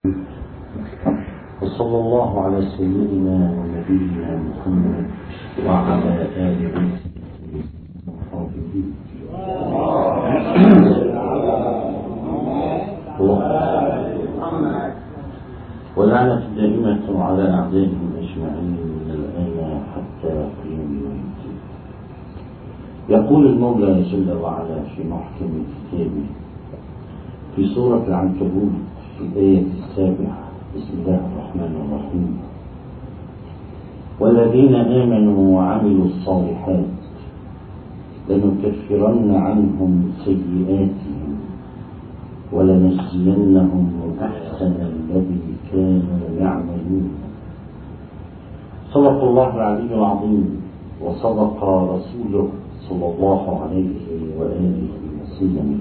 وصلى الله على سيدنا ونبينا محمد وعلى آله وصحبه ولعنة دائمة على أعدائهم أجمعين من الآن حتى قيام الدين. يقول المولى جل وعلا في محكم كتابه في سورة العنكبوت في الآية 7: بسم الله الرحمن الرحيم: والذين آمنوا وعملوا الصالحات لنكفرن عنهم سيئاتهم ولنجزينهم أحسن الذي كانوا يعملون. صدق الله العلي العظيم وصدق رسوله صلى الله عليه وآله وسلم.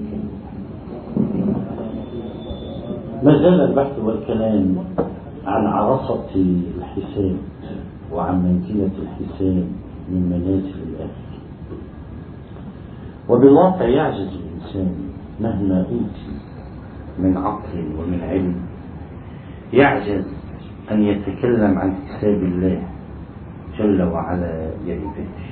ما زال البحث والكلام عن عرصة الحساب وعن منزلة الحساب من منازل الآخرة. وبالواقع يعجز الإنسان مهما أوتي من عقل ومن علم، يعجز أن يتكلم عن حساب الله جل وعلا لعباده.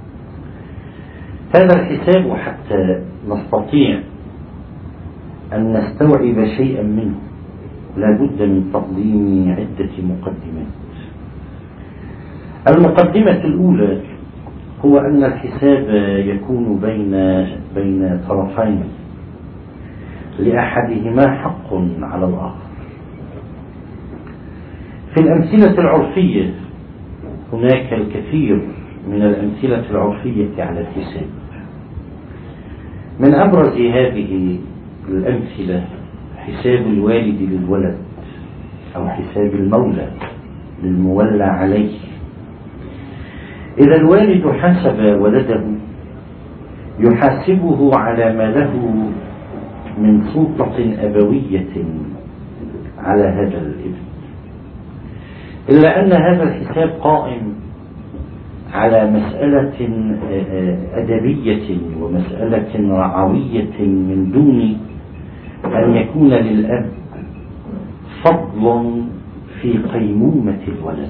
هذا الحساب حتى نستطيع أن نستوعب شيئا منه لا بد من تقديم عدة مقدمات. المقدمة الأولى هو أن الحساب يكون بين طرفين لأحدهما حق على الآخر. في الأمثلة العرفية هناك الكثير من الأمثلة العرفية على الحساب. من أبرز هذه الأمثلة حساب الوالد للولد أو حساب المولى للمولى عليه. إذا الوالد حاسب ولده يحاسبه على ما له من سلطة أبوية على هذا الابن، إلا أن هذا الحساب قائم على مسألة أدبية ومسألة رعوية من دون أن يكون للأب فضل في قيمومة الولد.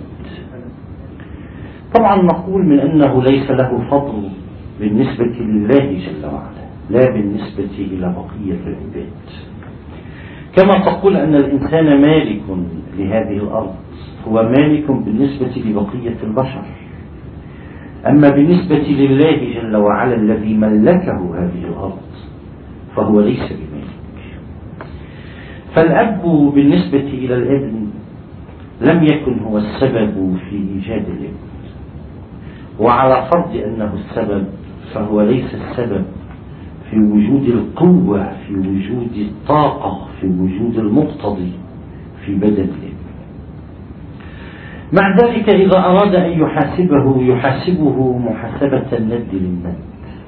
طبعا نقول من أنه ليس له فضل بالنسبة لله جل وعلا، لا بالنسبة إلى بقية العباد. كما تقول أن الإنسان مالك لهذه الأرض، هو مالك بالنسبة لبقية البشر، أما بالنسبة لله جل وعلا الذي ملكه هذه الأرض فهو ليس بمالك. فالأب بالنسبة إلى الابن لم يكن هو السبب في إيجاد الابن، وعلى فرض أنه السبب فهو ليس السبب في وجود القوة، في وجود الطاقة، في وجود المقتضي في بدن الابن. مع ذلك إذا أراد أن يحاسبه محاسبة الند للند،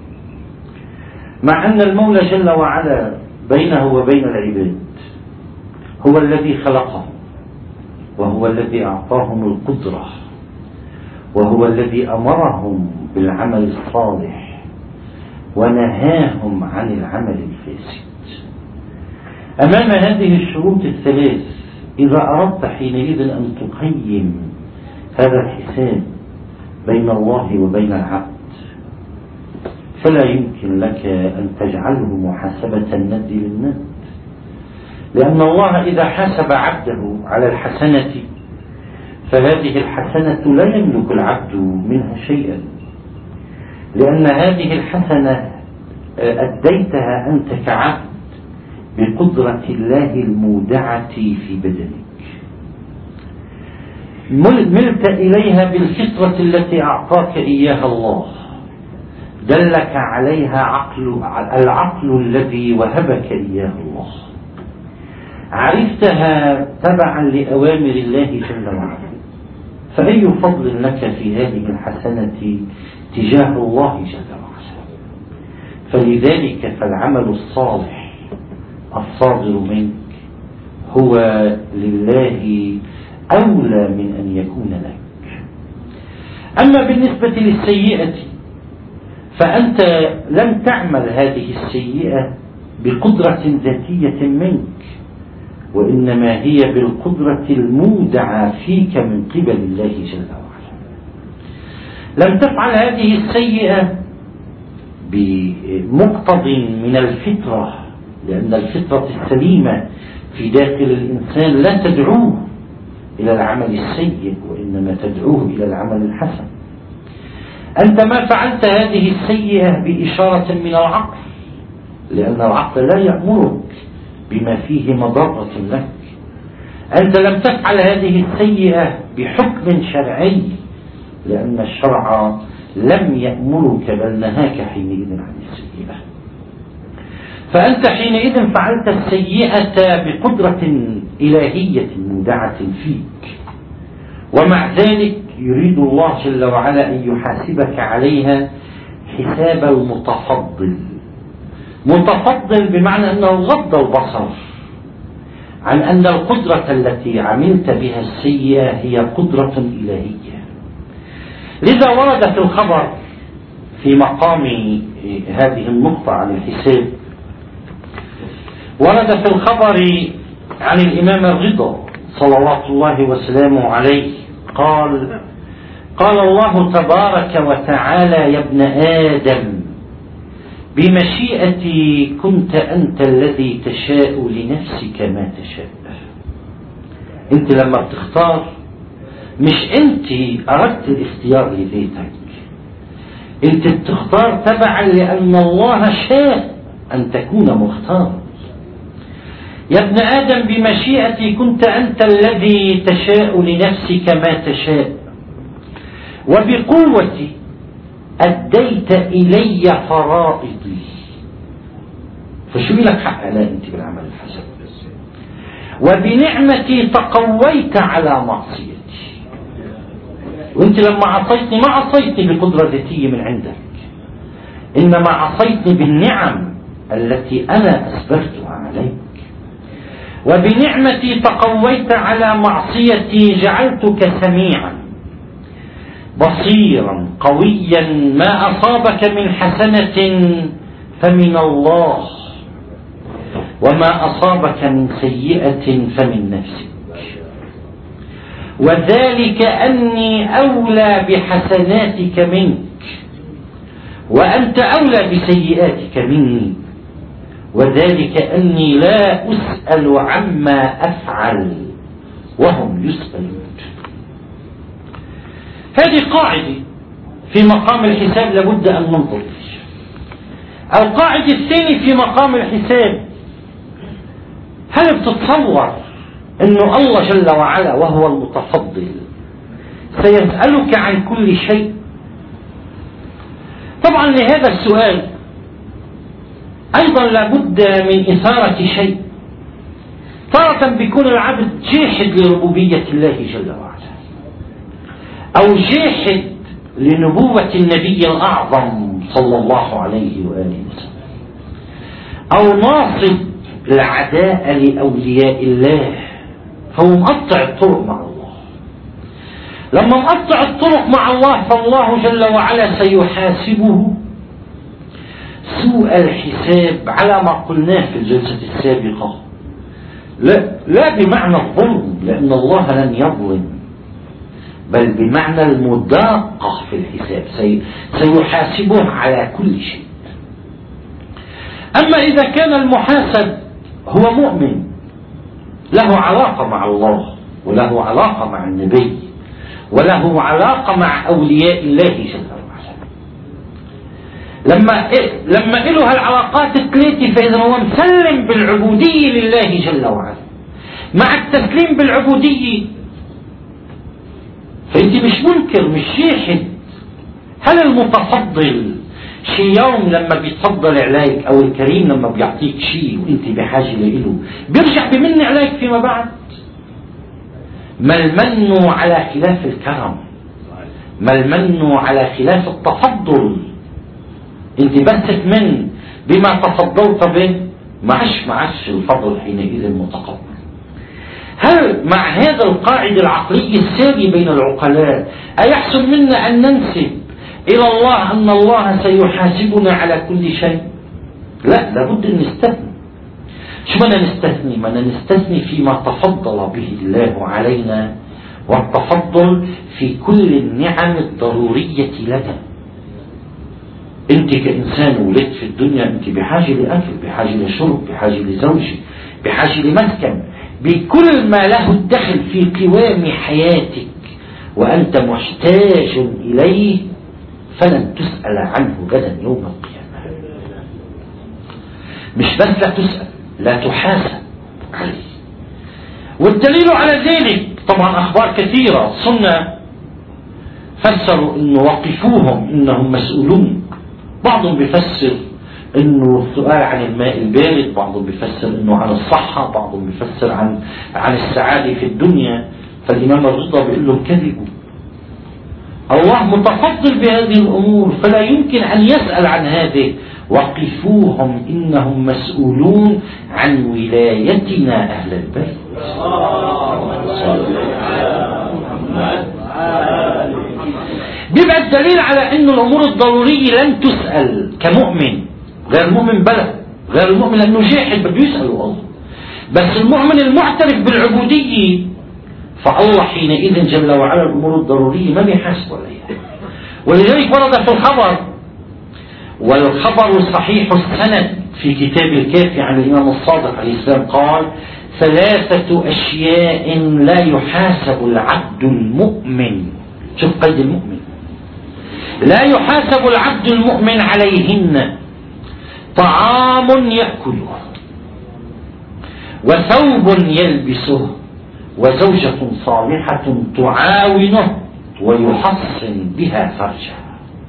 مع أن المولى جل وعلا بينه وبين العباد هو الذي خلقهم، وهو الذي أعطاهم القدرة، وهو الذي أمرهم بالعمل الصالح ونهاهم عن العمل الفاسد. أمام هذه الشروط الثلاث إذا أردت حينئذ أن تقيم هذا الحساب بين الله وبين العبد فلا يمكن لك أن تجعله محاسبة الند للند، لأن الله إذا حاسب عبده على الحسنة فهذه الحسنة لا يملك العبد منها شيئا، لأن هذه الحسنة أديتها أنت كعبد بقدرة الله المودعة في بدنك، ملت إليها بالفطرة التي أعطاك إياها الله، دلك عليها العقل الذي وهبك إياه الله، عرفتها تبعا لأوامر الله جل وعلا، فأي فضل لك في هذه الحسنة تجاه الله جل وعلا؟ فلذلك فالعمل الصالح الصادر منك هو لله أولى من أن يكون لك. أما بالنسبة للسيئة فأنت لم تعمل هذه السيئة بقدرة ذاتية منك، وإنما هي بالقدرة المودعة فيك من قبل الله جل وعلا. لم تفعل هذه السيئة بمقتض من الفطرة، لأن الفطرة السليمة في داخل الإنسان لا تدعوه إلى العمل السيء، وإنما تدعوه إلى العمل الحسن. أنت ما فعلت هذه السيئة بإشارة من العقل، لأن العقل لا يأمرك بما فيه مضرة لك. أنت لم تفعل هذه السيئة بحكم شرعي، لأن الشرع لم يأمرك بل نهاك حينئذ عن السيئة. فأنت حينئذ فعلت السيئة بقدرة إلهية مودعة فيك، ومع ذلك يريد الله جل وعلا أن يحاسبك عليها حساب المتفضل. متفضل بمعنى أنه غض البصر عن أن القدرة التي عملت بها السيئة هي قدرة إلهية. لذا ورد في الخبر في مقام هذه النقطة عن الحساب، ورد في الخبر عن الإمام الرضا صلوات الله وسلامه عليه قال الله تبارك وتعالى: يا ابن آدم بمشيئتي كنت أنت الذي تشاء لنفسك ما تشاء. أنت لما بتختار مش أنت أردت الاختيار لذاتك، أنت بتختار تبعا لأن الله شاء أن تكون مختار. يا ابن آدم بمشيئتي كنت أنت الذي تشاء لنفسك ما تشاء، وبقوتي أديت إلي فرائضي، فشو لك حق على أنت بالعمل الحسن، وبنعمتي تقويت على معصيتي. وأنت لما عصيتني ما عصيتني بقدرة ذاتية من عندك، إنما عصيتني بالنعم التي أنا أسبغتها عليك. وبنعمتي تقويت على معصيتي، جعلتك سميعا بصيرا قويا، ما أصابك من حسنة فمن الله، وما أصابك من سيئة فمن نفسك، وذلك أني أولى بحسناتك منك، وأنت أولى بسيئاتك مني، وذلك أني لا أسأل عما أفعل وهم يسألون. هذه قاعدة في مقام الحساب لابد أن ننظر فيها. القاعدة الثانية في مقام الحساب: هل بتتصور أنه الله جل وعلا وهو المتفضل سيسألك عن كل شيء؟ طبعا لهذا السؤال أيضا لابد من إثارة شيء. تارة بيكون العبد جاحد لربوبية الله جل وعلا، أو جاحد لنبوة النبي الأعظم صلى الله عليه وآله وسلم، أو ناصب العداء لأولياء الله، فهو مقطع الطرق مع الله. لما مقطع الطرق مع الله فالله جل وعلا سيحاسبه سوء الحساب على ما قلناه في الجلسة السابقة. لا بمعنى الظلم، لأن الله لن يظلم، بل بمعنى المداقة في الحساب، سيحاسبه على كل شيء. أما إذا كان المحاسب هو مؤمن له علاقة مع الله، وله علاقة مع النبي، وله علاقة مع أولياء الله جل وعلا، لما له العلاقات الثلاثة، فإذا هو مسلم بالعبودية لله جل وعلا. مع التسليم بالعبودية فأنت مش منكر، مش جاحد. هل المتفضل شي يوم لما بيتفضل عليك، أو الكريم لما بيعطيك شيء وأنت بحاجة له بيرجع بمن عليك فيما بعد؟ ما المن على خلاف الكرم، ما المن على خلاف التفضل. أنت بس تمن بما تفضلت به، معش الفضل حينئذ متقبل. هل مع هذا القاعدة العقلية السارية بين العقلاء أيحسن منا أن ننسب إلى الله أن الله سيحاسبنا على كل شيء؟ لا، لابد أن نستثني. شو بدنا نستثني؟ بدنا نستثني فيما تفضل به الله علينا، والتفضل في كل النعم الضرورية لنا. انت كإنسان ولدت في الدنيا، انت بحاجة لأكل، بحاجة لشرب، بحاجة لزوجة، بحاجة لمسكن، بكل ما له الدخل في قوام حياتك، وأنت محتاج إليه، فلن تسأل عنه غدا يوم القيامة. مش بس لا تسأل، لا تحاسب عليه. والدليل على ذلك طبعا أخبار كثيرة. السنة فسروا إنه وقفوهم إنهم مسؤولون. بعضهم بيفسر إنه السؤال عن الماء البارد، بعضهم بيفسر إنه عن الصحة، بعضهم بيفسر عن السعادة في الدنيا. فالإمام الرضا بيقول لهم كذبوا، الله متفضل بهذه الأمور فلا يمكن أن يسأل عن هذه. وقفوهم إنهم مسؤولون عن ولايتنا أهل البيت. بيبقى الدليل على أن الأمور الضرورية لن تسأل كمؤمن. غير المؤمن بلى، غير المؤمن لأنه جاحد بده يسأله الله. بس المؤمن المعترف بالعبودية فالله حينئذ جل وعلا الأمور الضرورية ما بيحاسب عليها. ولذلك ورد في الخبر، والخبر صحيح السند في كتاب الكافي عن الإمام الصادق عليه السلام قال: 3 أشياء لا يحاسب العبد المؤمن. شوف قيد المؤمن، لا يحاسب العبد المؤمن عليهن: طعام يأكله، وثوب يلبسه، وزوجة صالحة تعاونه ويحصن بها فرجه.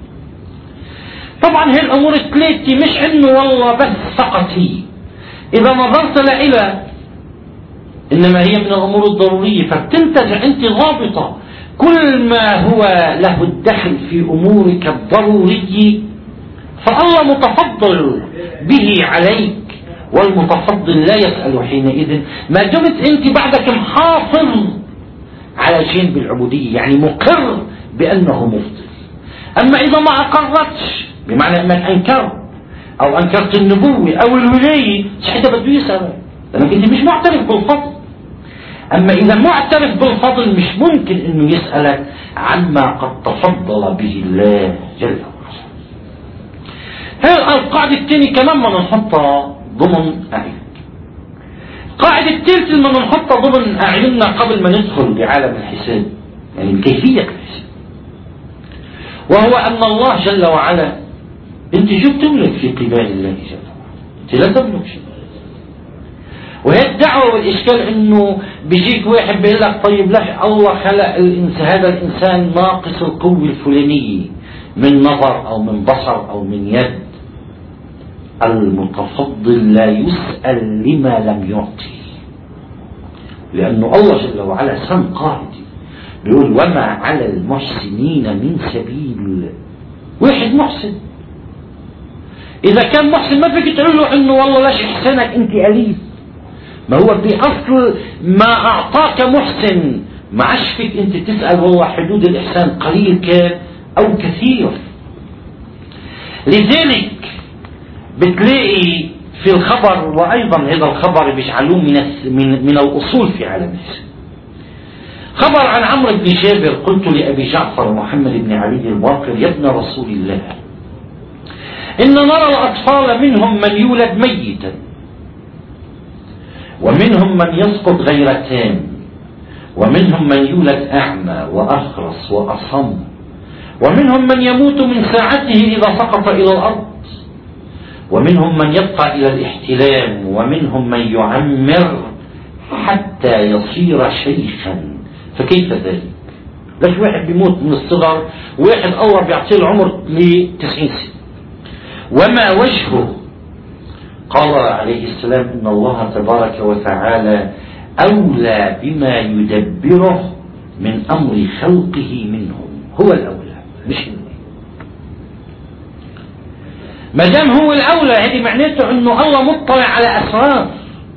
طبعا هي الأمور الثلاثة مش إنه والله بس فقط هي، إذا نظرت لها إنما هي من الأمور الضرورية، فبتنتج أنت ضابطة كل ما هو له الدخل في أمورك الضرورية فالله متفضل به عليك، والمتفضل لا يسأل حينئذ ما دمت أنت بعدك محافظ على جانب العبودية، يعني مقر بأنه مفضل. أما إذا ما أقرتش، بمعنى أنك أنكرت أو أنكرت النبوة أو الولاية، حتى بده يسأل لأنك أنت مش معترف بالفضل. أما إذا معترف بالفضل مش ممكن أنه يسألك عما قد تفضل به الله جل وعلا. هذه القاعدة الثانية كمان ما نحطها ضمن أعين. القاعدة الثالثة اللي نحطها ضمن أعيننا قبل ما ندخل بعالم الحساب، يعني كيفية الحساب، وهو أن الله جل وعلا أنت شو بتملك في قبال الله جل وعلا؟ أنت لا تملك شيء. وهي الدعوة والإشكال إنه بيجيك واحد بيقول لك طيب لا الله خلق هذا الإنسان ناقص القوة الفلانية من نظر أو من بصر أو من يد. المتفضل لا يسأل لما لم يعطي، لأنه الله جل وعلا سن قاعدة بيقول: وما على المحسنين من سبيل. واحد محسن، إذا كان محسن ما فيك تقول له إنه والله لاش إحسانك أنت قليل. ما هو بأصل ما أعطاك محسن، ما عادش فيك أنت تسأل والله حدود الإحسان قليل كان أو كثير. لذلك بتلاقي في الخبر، وأيضا هذا الخبر بيجعلوه من الأصول في عالم الحساب، خبر عن عمرو بن جابر: قلت لأبي جعفر محمد بن علي الباقر: يا ابن رسول الله، إن نرى الأطفال منهم من يولد ميتا، ومنهم من يسقط غير تام، ومنهم من يولد أعمى وأخرس وأصم، ومنهم من يموت من ساعته إذا سقط إلى الأرض، ومنهم من يبقى إلى الاحتلام، ومنهم من يعمر حتى يصير شيخا. فكيف ذلك؟ ليش واحد بيموت من الصغر، واحد الله بيعطيه العمر ل90 سنة؟ وما وجهه؟ قال عليه السلام: إن الله تبارك وتعالى أولى بما يدبره من أمر خلقه منهم. هو الأولى مش منه. ما دام هو الأولى هذه معناته أنه الله مطلع على أسرار.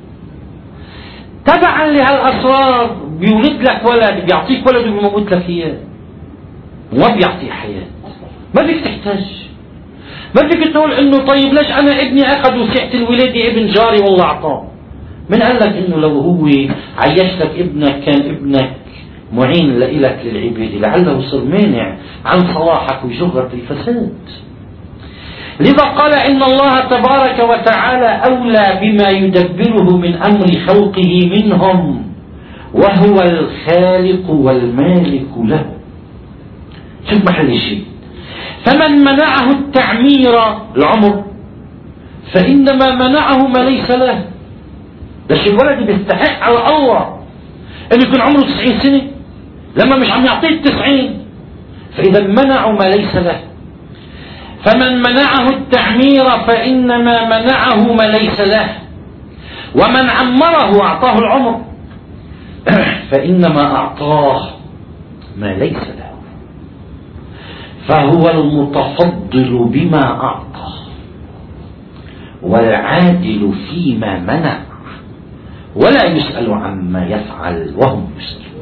تبعا لهالأسرار بيولد لك ولد، بيعطيك ولد وبيموت لك إياه، وما بيعطي حياة. ما فيك تحتاج، ما فيك تقول انه طيب ليش انا ابني اخذ وسعة الولادة ابن جاري والله اعطاه. من قال لك انه لو هو عيش لك ابنك كان ابنك معين لك للعبادة، لعله يصير مانع عن صلاحك ويجرك الفساد. لذا قال إن الله تبارك وتعالى أولى بما يدبره من أمر خلقه منهم، وهو الخالق والمالك له. شوف محل الشيء، فمن منعه التعمير العمر فإنما منعه ما ليس له. ليش الولد بيستحق على الله أن يكون عمره 90 سنة لما مش عم يعطيه 90؟ فإذا منعوا ما ليس له. فمن منعه التعمير فإنما منعه ما ليس له، ومن عمره وأعطاه العمر فإنما أعطاه ما ليس له. فهو المتفضل بما أعطى والعادل فيما منع، ولا يسأل عما يفعل وهم يسألون.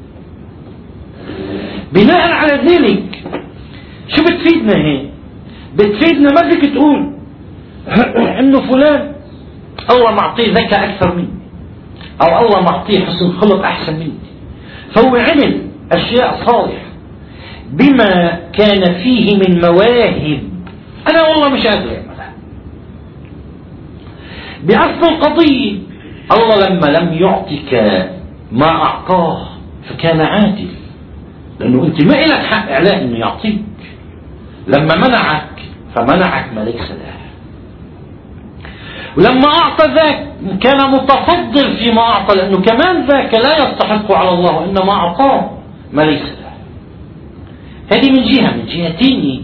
بناء على ذلك شو بتفيدنا هي؟ بتفيدنا ما بدك تقول انه فلان الله معطيه ذكاء اكثر مني، او الله معطيه حسن خلق احسن مني، فهو عمل اشياء صالحة بما كان فيه من مواهب انا والله مش قادر اعملها. بأصل القضية الله لما لم يعطيك ما اعطاه فكان عادل، لانه انت ما لك حق اعلاء انه يعطيك. لما منعك فمنعك ما ليس له، ولما أعطى ذاك كان متفضل فيما أعطى، لأنه كمان ذاك لا يستحق على الله وإنما أعطاه ما ليس له. هذه من جهة. من جهة ثانية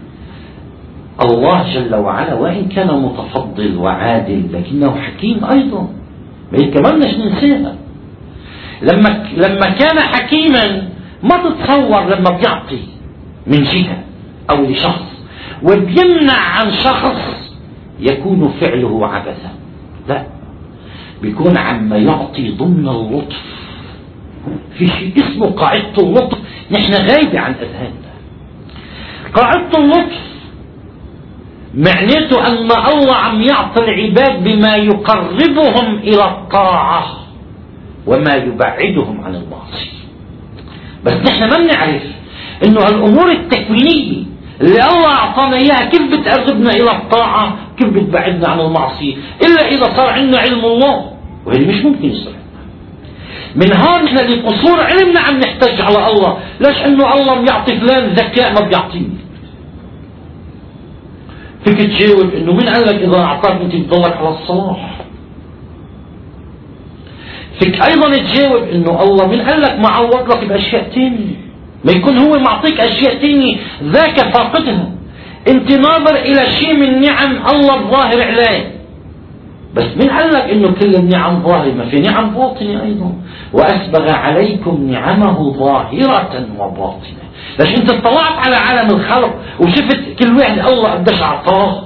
الله جل وعلا وإن كان متفضل وعادل لكنه حكيم أيضا، ما يتكملناش ننساها. لما كان حكيما ما تتصور لما بيعطي من جهة أو لشخص وبيمنع عن شخص يكون فعله عبثا، لا، بيكون عما يعطي ضمن اللطف. في شيء اسمه قاعدة اللطف نحن غايبة عن أذهاننا. قاعدة اللطف معناته أن الله عم يعطي العباد بما يقربهم إلى الطاعة وما يبعدهم عن المعصية. بس نحن ما بنعرف إنه هالأمور التكوينية اللي الله أعطانا إياها كيف بتقربنا إلى الطاعة، كيف بتبعدنا عن المعصية، إلا إذا صار عندنا علم الله، وهذا مش ممكن يصير. من هون نحن لقصور علمنا عم نحتاج على الله. ليش؟ إنه الله بيعطي فلان ذكاء ما بيعطيني. فيك تجاوب إنه مين قال لك إذا أعطاك أنت بتضلك على الصلاح؟ فيك أيضا تجاوب إنه الله مين قال لك ما عوض لك بأشياء تانية؟ ما يكون هو معطيك أشياء تانية ذاك فاقدها. انت ناظر إلى شيء من نعم الله الظاهر عليه، بس من قال لك إنه كل النعم ظاهرة؟ ما في نعم باطنة أيضا. وأسبغ عليكم نعمه ظاهرة وباطنة. ليش انت اطلعت على عالم الخلق وشفت كل واحد الله قديش أعطاه؟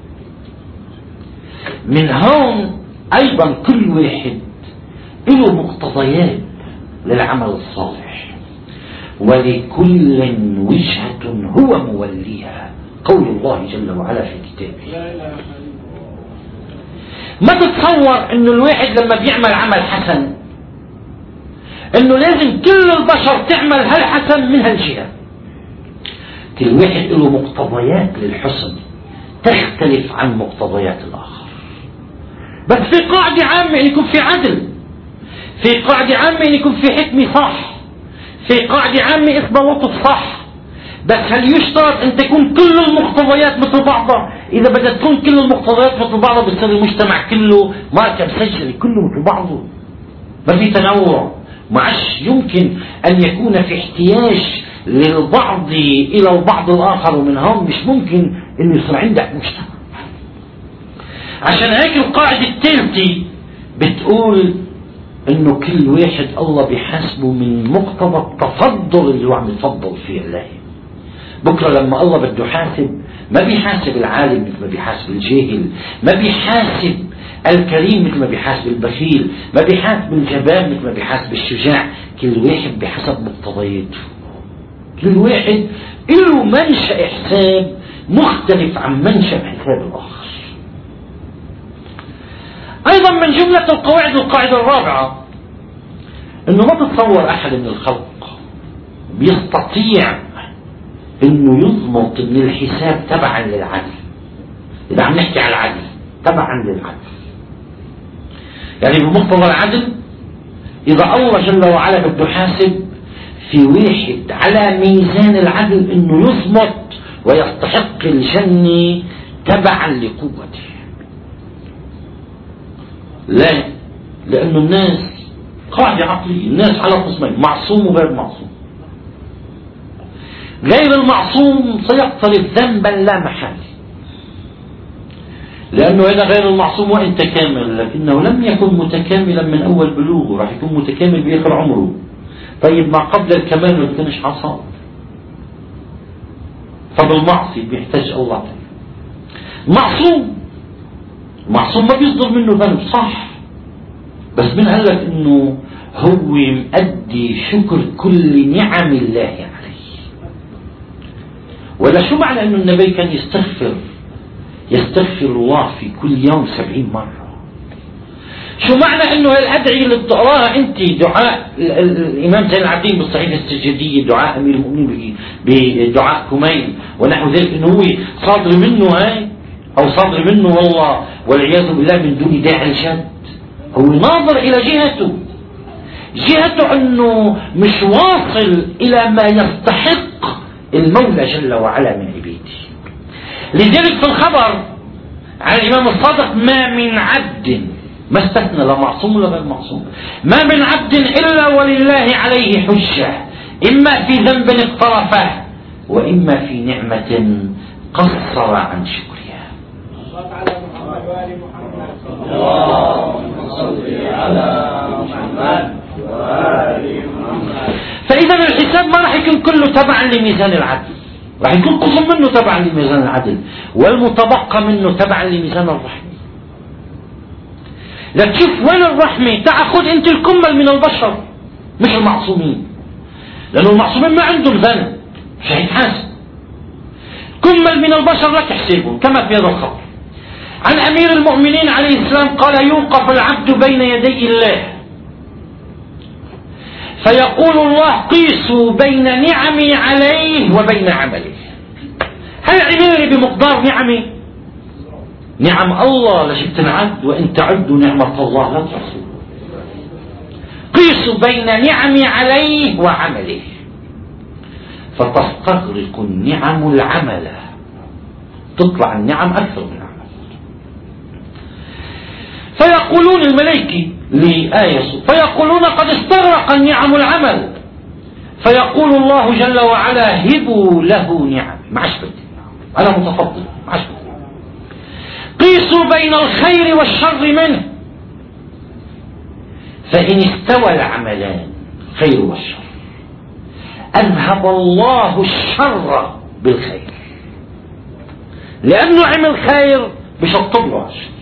من هون أيضا كل واحد له مقتضيات للعمل الصالح، ولكل وجهة هو موليها، قول الله جل وعلا في كتابه. ما تتصور انه الواحد لما بيعمل عمل حسن انه لازم كل البشر تعمل هالحسن من هالجهة. كل واحد له مقتضيات للحسن تختلف عن مقتضيات الآخر. بس في قاعدة عامة ان يكون في عدل، في قاعدة عامة ان يكون في حكمة صح، في قاعدة عامة اسمها لطف صح. بس هل يشترط ان تكون كل المقتضيات مثل بعضها؟ اذا بدأت تكون كل المقتضيات مثل بعضها بصير المجتمع كله ماركة مسجلة كله مثل بعضه، ما في تنوع. ما عادش يمكن ان يكون في احتياج للبعض الى البعض الاخر، ومن هون مش ممكن انه يصير عندك مجتمع. عشان هيك القاعدة الثالثة بتقول انه كل واحد الله بيحاسبه من مقتضى التفضل اللي هو عم يتفضل فيه الله. بكره لما الله بده يحاسب ما بيحاسب العالم مثل ما بيحاسب الجاهل، ما بيحاسب الكريم مثل ما بيحاسب البخيل، ما بيحاسب الجبان مثل ما بيحاسب الشجاع. كل واحد بحسب مقتضياته. كل واحد له منشأ حساب مختلف عن منشأ حساب الآخر. أيضا من جملة القواعد القاعدة الرابعة أنه ما تتصور أحد من الخلق بيستطيع أنه يضمط أن الحساب تبعا للعدل. إذا عم نحكي على العدل تبعا للعدل، يعني بمقتضى العدل إذا الله جل وعلا بده يحاسب في واحد على ميزان العدل أنه يضمط ويستحق الجنة تبعا لقوته. لا، لأنه الناس قاعدة عقلية، الناس على قسمين، معصوم وغير معصوم. غير المعصوم سيقترف ذنبا لا محالة، لأنه هذا غير المعصوم وإن تكامل لكنه لم يكن متكاملا من أول بلوغه، راح يكون متكامل بآخر عمره. طيب ما قبل الكمال ما كانش حصل، فبالمعصية بيحتاج الله. معصوم ما بيصدر منه ذنب، صح، بس من قال لك انه هو مؤدي شكر كل نعم الله عليه. ولا شو معنى انه النبي كان يستغفر الله في كل يوم 70 مرة؟ شو معنى انه الادعية اللي بتقراها انت، دعاء الامام زين العابدين بالصحيفة السجدية، دعاء امير المؤمنين بدعاء كمين ونحو ذلك، انه هو صادر منه هاي او صادر منه والله والعياذ بالله من دون داعي الجد. هو ناظر الى جهته انه مش واصل الى ما يستحق المولى جل وعلا من عباده. لذلك في الخبر عن الامام الصادق ما من عبد، ما استثنى لا معصوم ولا غير معصوم، ما من عبد الا ولله عليه حجة، اما في ذنب اقترفه واما في نعمة قصر عن شكرها. اللهم صل على محمد وآل محمد. فإذا الحساب ما راح يكون كله تبعا لميزان العدل، راح يكون قسم منه تبعا لميزان العدل والمتبقى منه تبعا لميزان الرحمة. لا تشوف وين الرحمة، تأخذ أنت الكمل من البشر مش المعصومين، لأنه المعصومين ما عندهم ذنب مش هيتحاسب. كمل من البشر لا تحسبهم كما في هذا الخبر عن أمير المؤمنين عليه السلام قال: يوقف العبد بين يدي الله فيقول الله: قيسوا بين نعمي عليه وبين عمله. هل عملي بمقدار نعمي؟ نعم الله لشئت تنعد، وإن تعدوا نعمة الله لا تحصوها. قيسوا بين نعمي عليه وعمله فتستغرق النعم العمل، تطلع النعم أكثر من العمل. فيقولون الملائكة لآية فيقولون: قد استغرق النعم العمل. فيقول الله جل وعلا: هبوا له نعم، ما عادش بدي، أنا متفضل، ما عادش بدي. قيسوا بين الخير والشر منه، فإن استوى العملان خير والشر أذهب الله الشر بالخير، لأنه عمل خير بشطب له الشر.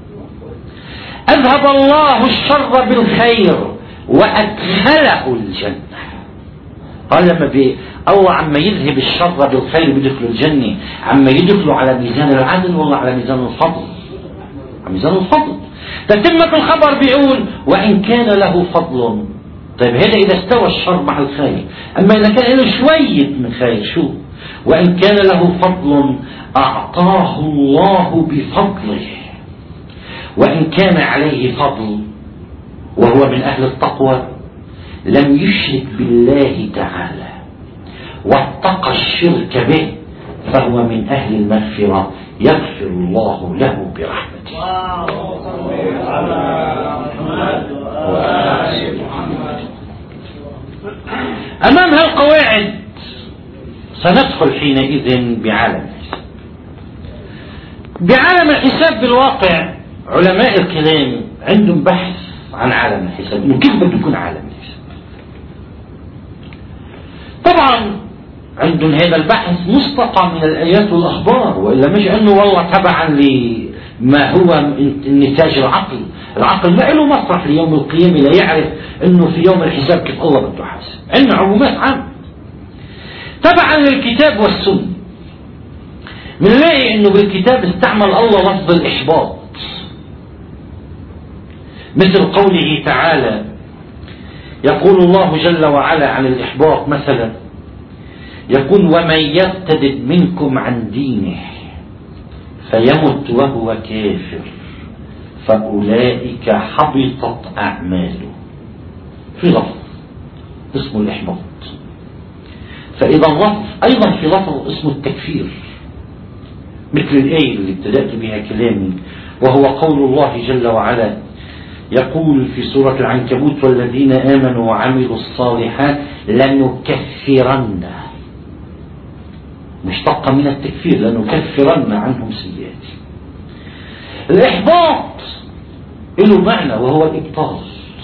أذهب الله الشر بالخير وأدخله الجنة. قال لما الله عما يذهب الشر بالخير بيدخل الجنة، عما يدخلوا على ميزان العدل والله على ميزان الفضل، على ميزان الفضل. تتمة الخبر بيقول: وإن كان له فضل. طيب هذا إذا استوى الشر مع الخير، أما إذا كان له شوية من خير شو؟ وإن كان له فضل أعطاه الله بفضله، وإن كان عليه فضل وهو من أهل التقوى لم يشرك بالله تعالى واتقى الشرك به فهو من أهل المغفرة يغفر الله له برحمته. أمام هالقواعد سندخل حينئذ بعالم الحساب. بعالم الحساب بالواقع علماء الكلام عندهم بحث عن عالم الحساب، انه كيف بده يكون عالم الحساب. طبعا عندهم هذا البحث مستقى من الآيات والأخبار، وإلا مش أنه والله تبعا لما هو النتاج العقل ما له مصرح ليوم القيامة لا يعرف أنه في يوم الحساب كيف الله بده يحاسب. عندنا عمومات عامة تبعا للكتاب والسنة. بنلاقي أنه بالكتاب استعمل الله لفظ الإحباط، مثل قوله تعالى، يقول الله جل وعلا عن الإحباط مثلا، يقول ومن يرتد منكم عن دينه فيمت وهو كافر فأولئك حبطت أعماله. في لفظ اسمه الإحباط. فإذا اللفظ أيضا في لفظ اسمه التكفير، مثل الآية اللي ابتدأت بها كلامي، وهو قول الله جل وعلا يقول في سورة العنكبوت والذين آمنوا وعملوا الصالحات لنكفرن، مشتقة من التكفير، لنكفرن عنهم سيئاتهم. الإحباط له معنى وهو الإبطال.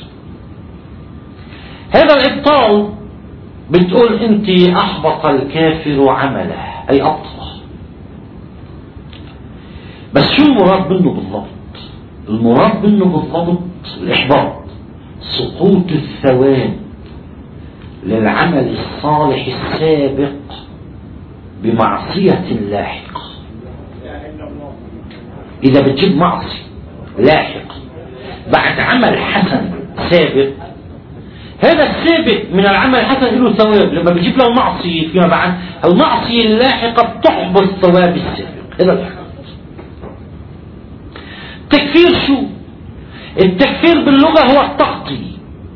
هذا الإبطال بتقول أنت أحبط الكافر عمله، أي أبطله. بس شو المراد منه بالضبط؟ المراد منه بالضبط الإحباط سقوط الثواب للعمل الصالح السابق بمعصية لاحقة. إذا بتجيب معصية لاحقة بعد عمل حسن سابق، هذا السابق من العمل الحسن له ثواب، لما بيجيب له معصية فيما بعد المعصية اللاحقة بتحبط ثواب السابق. هذا الإحباط. التكفير شو؟ التكفير باللغة هو التغطية،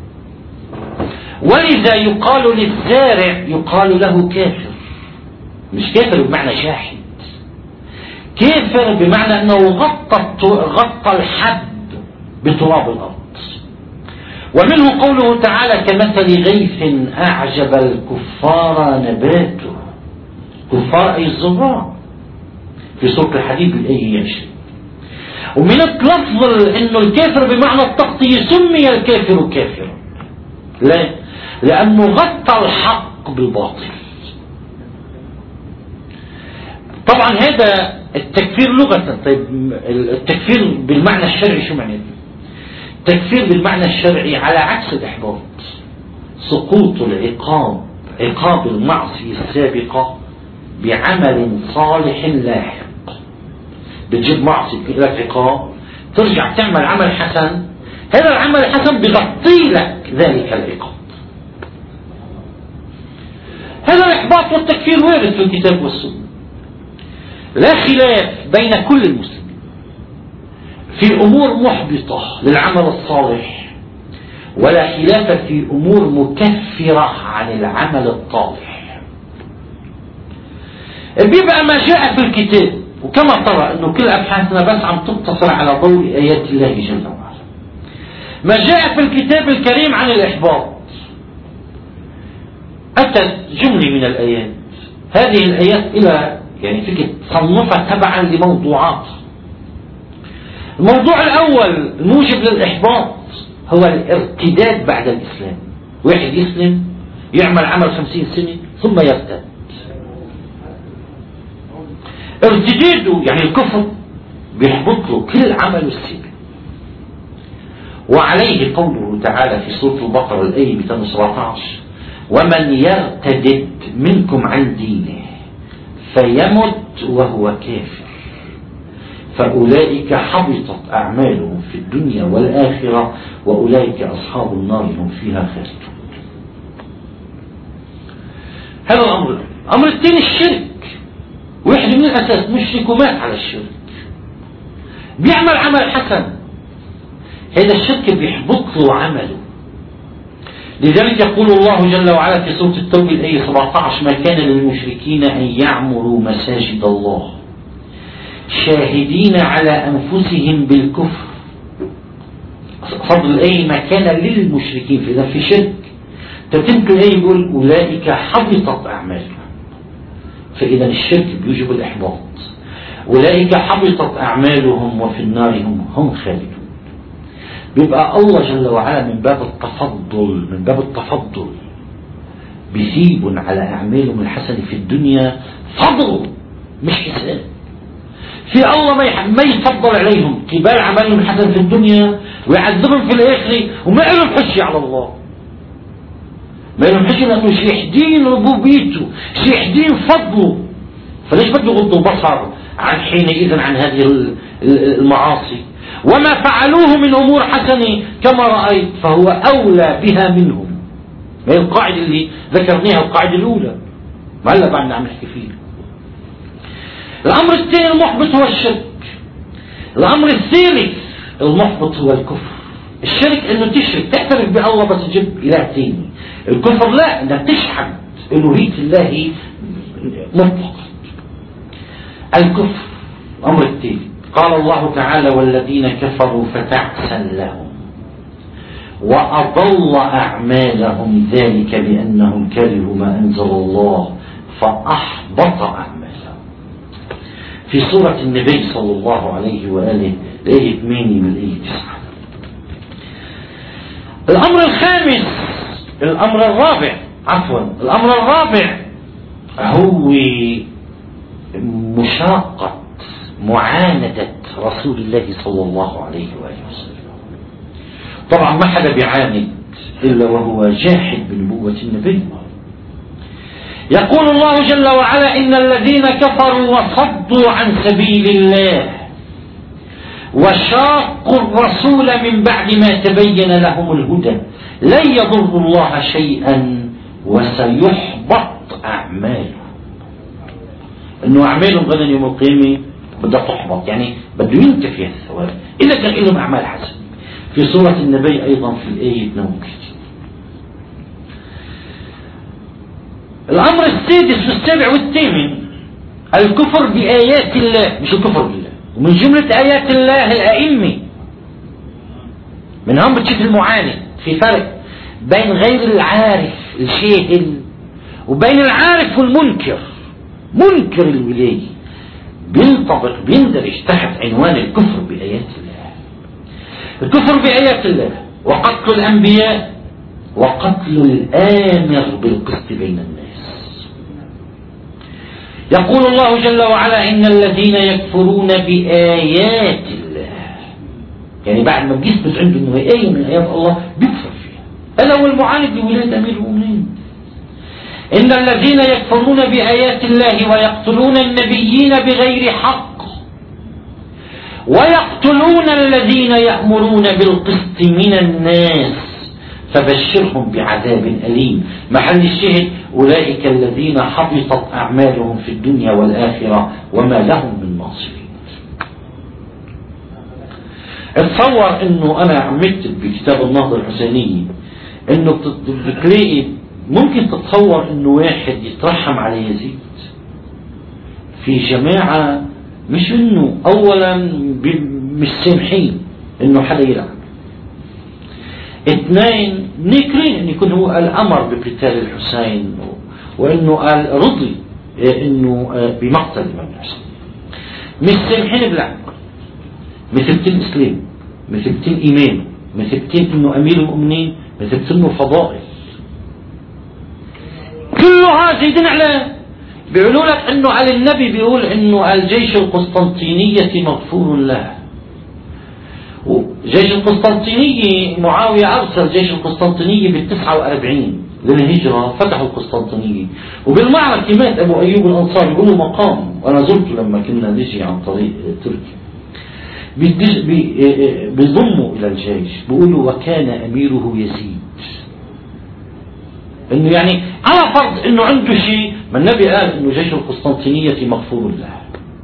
ولذا يقال للزارع يقال له كافر، مش كافر بمعنى شاحن، كافر بمعنى أنه غطى الحب بتراب الأرض. ومنه قوله تعالى كمثل غيث أعجب الكفار نباته، كفار أي الزراع، في سورة الحديد الآية 20. ومن لفظ انه الكافر بمعنى التغطية سمي الكافر كافرا، لا لانه غطى الحق بالباطل. طبعا هذا التكفير لغة. طيب التكفير بالمعنى الشرعي شو معنى؟ التكفير بالمعنى الشرعي على عكس الإحباط سقوط العقاب، عقاب المعصية السابقة بعمل صالح لاحق. بتجيب معصية لك عقاب، ترجع تعمل عمل حسن، هذا العمل الحسن بغطي لك ذلك العقاب. هذا الإحباط والتكفير وارد في الكتاب والسنة، لا خلاف بين كل المسلمين في أمور محبطة للعمل الصالح، ولا خلاف في أمور مكفرة عن العمل الطالح. بيبقى ما جاء في الكتاب، وكما ترى أنه كل أبحاثنا بس عم تقتصر على ضوء آيات الله جل وعلا. ما جاء في الكتاب الكريم عن الإحباط أتت جملة من الآيات. هذه الآيات إلى يعني فيك تصنفها تبعا لموضوعات. الموضوع الأول الموجب للإحباط هو الارتداد بعد الإسلام. واحد يسلم يعمل عمل 50 سنة ثم يرتد. ارتداده يعني الكفر بيحبط له كل عمله السابق. وعليه قوله تعالى في سورة البقرة الآية 217 ومن يرتد منكم عن دينه فيمت وهو كافر فأولئك حبطت أعمالهم في الدنيا والآخرة وأولئك أصحاب النار هم فيها خالدون. هذا الأمر. الأمر الثاني الشرك. واحد من الأساس مشرك ومات على الشرك، بيعمل عمل حسن، هذا الشرك بيحبط له عمله. لذلك يقول الله جل وعلا في سورة التوبة الآية 17 ما كان للمشركين أن يعمروا مساجد الله شاهدين على أنفسهم بالكفر. فضل الآية ما كان للمشركين، فإذا في شرك تتمت الآية يقول أولئك حبطت أعمالهم، فإذا الشرك بيوجب الإحباط. أولئك حبطت أعمالهم وفي النار هم خالدون. بيبقى الله جل وعلا من باب التفضل بيثيب على أعمالهم الحسنة في الدنيا فضل مش حساب. في الله ما يفضل عليهم قبال عملهم الحسن في الدنيا ويعذبهم في الآخرة وما لهم حجة على الله، ما لهم حجة لأنه شيء دين ربوبيته، شيء دين فضله. فليش بده يغض البصر عن حينئذ عن هذه المعاصي، وما فعلوه من أمور حسنة كما رأيت فهو أولى بها منهم. هي القاعدة اللي ذكرناها، القاعدة الأولى، ما هلا بعدنا عم نحكي فيها. الأمر الثاني المحبط هو الشرك. الأمر الثالث المحبط هو الكفر. الشرك انه تشرك، تعترف بالله بس تجيب اله ثاني. الكفر لا، انك تشحن الوهية الله مطلقا. الكفر الأمر الثالث. قال الله تعالى: والذين كفروا فتعسا لهم وأضل أعمالهم ذلك بأنهم كرهوا ما أنزل الله فأحبط أعمالهم. في سورة النبي صلى الله عليه وآله الآية 8 من الآية 9. الأمر الرابع هو مشاقة معاندة رسول الله صلى الله عليه وآله وسلم. طبعا ما حدا بيعاند إلا وهو جاحد بنبوة النبي. يقول الله جل وعلا: إن الذين كفروا وصدوا عن سبيل الله وشاقوا الرسول من بعد ما تبين لهم الهدى لن يضروا الله شيئا وسيحبط أعمالهم. إنه أعمالهم غدا يوم القيامة بدها تحبط، يعني بده ينتفي الثواب إذا كان لهم أعمال حسنة. في سورة النبي أيضا في الآية 32. الأمر السادس والسابع والثامن الكفر بآيات الله، مش الكفر بالله. ومن جملة آيات الله الأئمة، من هم بتشوف المعاند. في فرق بين غير العارف الشاهد وبين العارف والمنكر. منكر الولاية بينطبق بيندرج تحت عنوان الكفر بآيات الله. الكفر بآيات الله وقتل الأنبياء وقتل الآمر بالقسط بين الناس. يقول الله جل وعلا: إن الذين يكفرون بآيات الله، يعني بعد ما بيثبت عنده أنه آية من آيات الله بيكفر فيها. ألا هو المعاند لولاية أمير المؤمنين. إن الذين يكفرون بآيات الله ويقتلون النبيين بغير حق ويقتلون الذين يأمرون بالقسط من الناس فبشرهم بعذاب أليم. محل الشهد: أولئك الذين حبطت أعمالهم في الدنيا والآخرة وما لهم من ناصرين. اتصور انه انا عم بكتب بكتاب النهضة الحسينية انه بتلاقي ممكن تتصور انه واحد يترحم على يزيد في جماعة، مش انه اولا مش سامحين انه حدا يلعب، اثنين نكرين ان يكون هو الامر بقتال الحسين وانه قال رضي انه بمقتل الامام الحسين، مش سامحين بالعكس، مثبتين اسلام، مثبتين ايمان، مثبتين انه امير المؤمنين، مثبتين انه فضائل، كلها زيدين عليه. بيقولوا لك انه على النبي بيقول انه الجيش القسطنطينية مغفور له. جيش القسطنطينية معاوية أرسل جيش القسطنطينية بال49 للهجرة، فتحوا القسطنطينية، وبالمعركة مات أبو أيوب الأنصاري. يقولوا مقام، وأنا زرته لما كنا نجي عن طريق تركيا. بيضموا إلى الجيش، بيقولوا وكان أميره يزيد. إنه يعني على فرض إنه عنده شيء، ما النبي قال إنه جيش القسطنطينية مغفور له.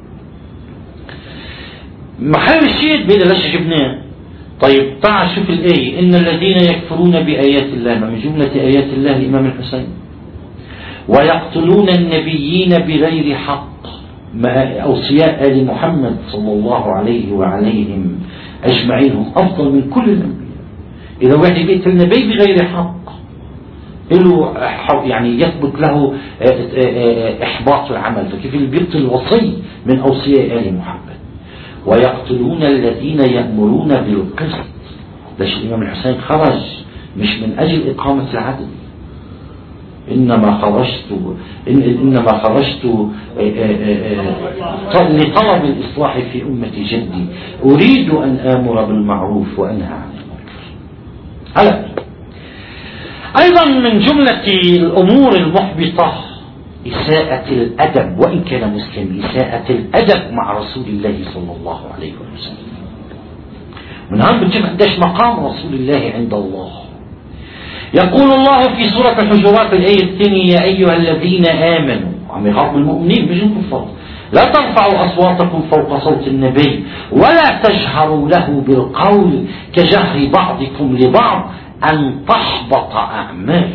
محل الشيء بيدا ليش جبناه؟ طيب تعال شوف الآية: إن الذين يكفرون بآيات الله، من جملة آيات الله الإمام الحسين، ويقتلون النبيين بغير حق، أوصياء آل محمد صلى الله عليه وعليهم أجمعين هم أفضل من كل الأنبياء. إذا واحد بيقتل النبي بغير حق له يعني يثبت له إحباط العمل، فكيف اللي بيقتل الوصي من أوصياء آل محمد؟ ويقتلون الذين يأمرون بالقسط. ليش الإمام الحسين خرج؟ مش من أجل إقامة العدل، إنما خرجت لطلب الإصلاح في أمة جدي، أريد أن آمر بالمعروف وأنهى عن المنكر. أيضا من جملة الأمور المحبطة إساءة الأدب، وإن كان مسلم، إساءة الأدب مع رسول الله صلى الله عليه وسلم. من هون بنشوف قديش مقام رسول الله عند الله. يقول الله في سورة الحجرات الآية الثانية: يا أيها الذين آمنوا، عم يخاطب المؤمنين مش الكفار، لا ترفعوا أصواتكم فوق صوت النبي ولا تجهروا له بالقول كجهر بعضكم لبعض أن تحبط أعمالكم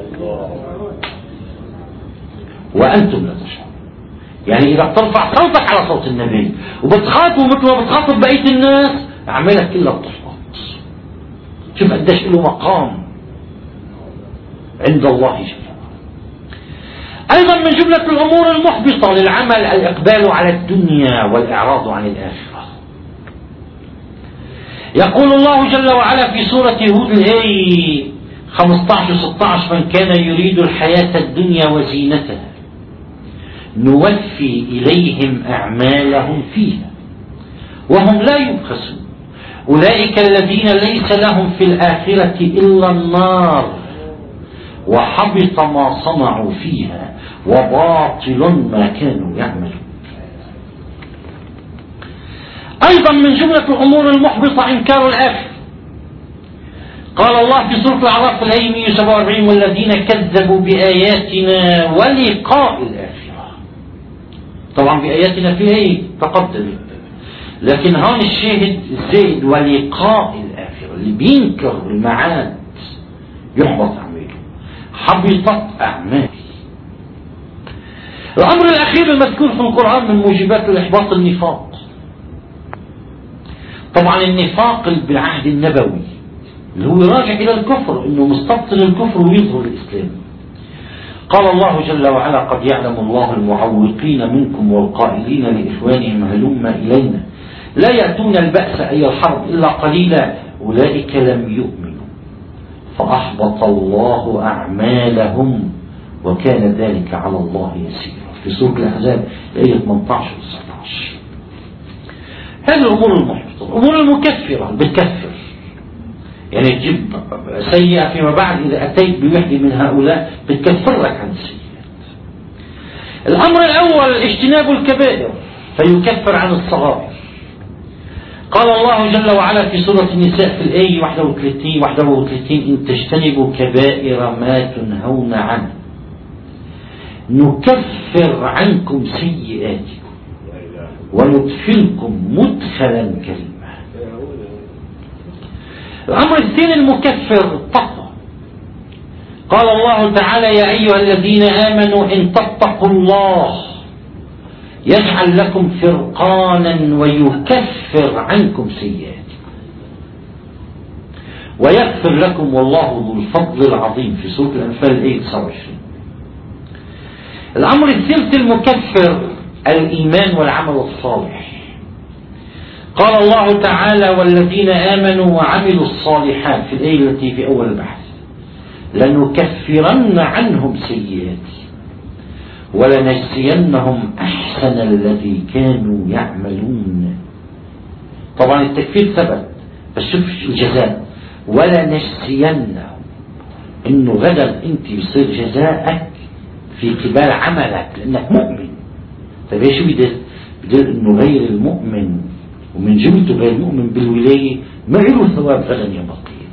وأنتم لا تشعرون. يعني إذا بترفع صوتك على صوت النبي وبتخاطبه مثل ما بتخاطب بقية الناس، أعمالك كلها بتحبط. شوف قديش له مقام عند الله جل وعلا. أيضا من جملة الأمور المحبطة للعمل الإقبال على الدنيا والإعراض عن الآخرة. يقول الله جل وعلا في سورة هود الآية 15 و16: من كان يريد الحياة الدنيا وزينتها نوفي إليهم أعمالهم فيها وهم لا يبخسون أولئك الذين ليس لهم في الآخرة إلا النار وحبط ما صنعوا فيها وباطل ما كانوا يعملون. أيضا من جملة الأمور المحبطة إنكار الآخرة. قال الله في سورة الأعراف الآية 147: والذين كذبوا بآياتنا ولقاء الآخرة. طبعا بآياتنا فيها ايه؟ تقدم، لكن هون الشاهد الزائد ولقاء الآخرة. اللي بينكر المعاد يحبط أعماله، حبطت أعماله. الأمر الأخير المذكور في القرآن من موجبات الإحباط النفاق. طبعا النفاق بالعهد النبوي اللي هو راجع إلى الكفر، إنه مستبطن الكفر ويظهر الإسلام. قال الله جل وعلا: قد يعلم الله المعوقين منكم والقائلين لإخوانهم هلم إلينا لا يأتون البأس أي الحرب إلا قليلا أولئك لم يؤمنوا فأحبط الله أعمالهم وكان ذلك على الله يسيرا. في سورة الأحزاب آية 18 و 19. هذه الأمور المحبطة، الأمور المكفرة بتكفر، يعني تجيب سيئة فيما بعد إذا أتيت بوحدة من هؤلاء بتكفر لك عن السيئات. الأمر الأول اجتناب الكبائر فيكفر عن الصغائر. قال الله جل وعلا في سورة النساء في الآية 31: إن تجتنبوا كبائر ما تنهون عنه نكفر عنكم سيئاتكم وندخلكم مدخلا كريما. الأمر الثاني المكفر التقوى. قال الله تعالى: يا أيها الذين آمنوا إن تتقوا الله يجعل لكم فرقانا ويكفر عنكم سيئاتكم ويغفر لكم والله ذو الفضل العظيم في سورة الأنفال الآية 29. الأمر الثالث المكفر الإيمان والعمل الصالح. قال الله تعالى: والذين آمنوا وعملوا الصالحات في الآية التي في أول البحث لنكفرن عنهم سيئاتهم ولنجزينهم أحسن الذي كانوا يعملون. طبعا التكفير ثبت، بس شوف الجزاء: ولنجزينهم، إنه غدا أنت يصير جزاءك في قبال عملك لأنك مؤمن. طيب ايش بدل إنه غير المؤمن ومن جملته غير المؤمن بالولاية ما له ثواب غدا يوم القيامة.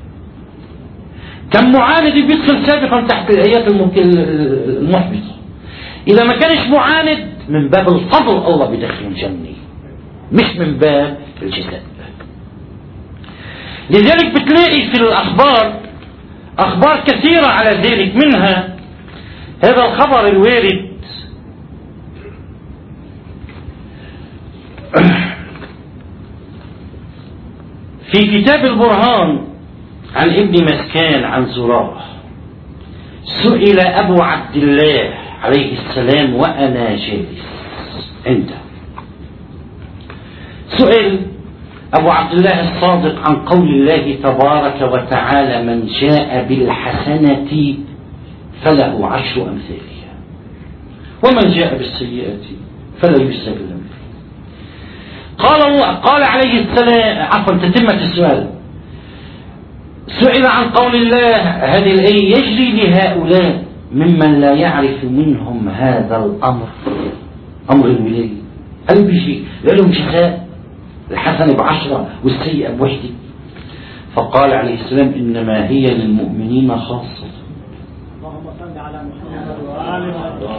كم معاند بيدخل سابقا تحت الآيات المحبطة، إذا ما كانش معاند من باب الفضل الله بدخل الجنة مش من باب الجزاء. لذلك بتلاقي في الأخبار أخبار كثيرة على ذلك، منها هذا الخبر الوارد في كتاب البرهان عن ابن مسكان عن زرارة. سئل أبو عبد الله عليه السلام وأنا جالس عنده، سئل أبو عبد الله الصادق عن قول الله تبارك وتعالى: من جاء بالحسنة فله 10 أمثالها ومن جاء بالسيئة فلا يجزى إلا مثلها. قال عليه السلام، عفوا تتمة السؤال، سئل عن قول الله هذه الآية: يجري لهؤلاء ممن لا يعرف منهم هذا الأمر، أمر الولاية، هل بيجي لهم جزاء؟ الحسنة ب10 والسيئة ب1. فقال عليه السلام إنما هي للمؤمنين خاصة. اللهم صل على محمد وآل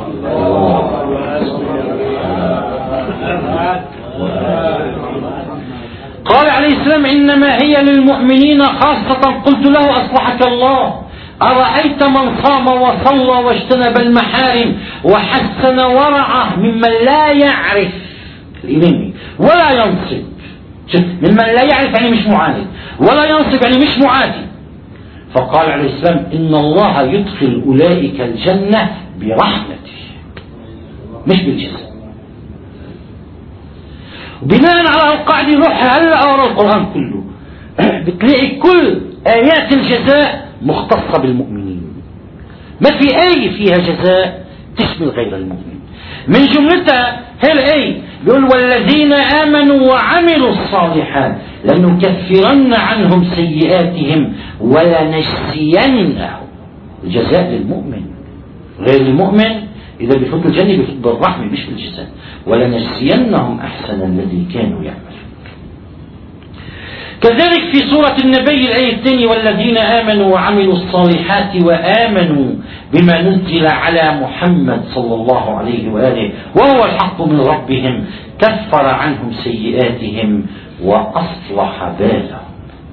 قال عليه السلام إنما هي للمؤمنين خاصة. قلت له أصلحك الله، أرأيت من صام وصلى واجتنب المحارم وحسن ورعه ممن لا يعرف الإمام ولا ينصب، ممن لا يعرف يعني مش معاند، ولا ينصب يعني مش معادي. فقال عليه السلام إن الله يدخل أولئك الجنة برحمته مش بالجزاء. بناء على القاعدة روح هلا أقرأ القرآن كله بتلاقي كل آيات الجزاء مختصة بالمؤمنين، ما في آية فيها جزاء تشمل غير المؤمن. من جملتها هي الآية بيقول والذين آمنوا وعملوا الصالحات لنكفرن عنهم سيئاتهم ولنجزينهم. الجزاء للمؤمن، غير المؤمن إذا بيفوت الجنة بيفوت بالرحمة مش بالجزاء. ولنجزينهم أحسن الذي كانوا يعملون. كذلك في سورة النبي الآية الثانية والذين آمنوا وعملوا الصالحات وآمنوا بما نزل على محمد صلى الله عليه وآله وهو الحق من ربهم كفر عنهم سيئاتهم وأصلح بالهم.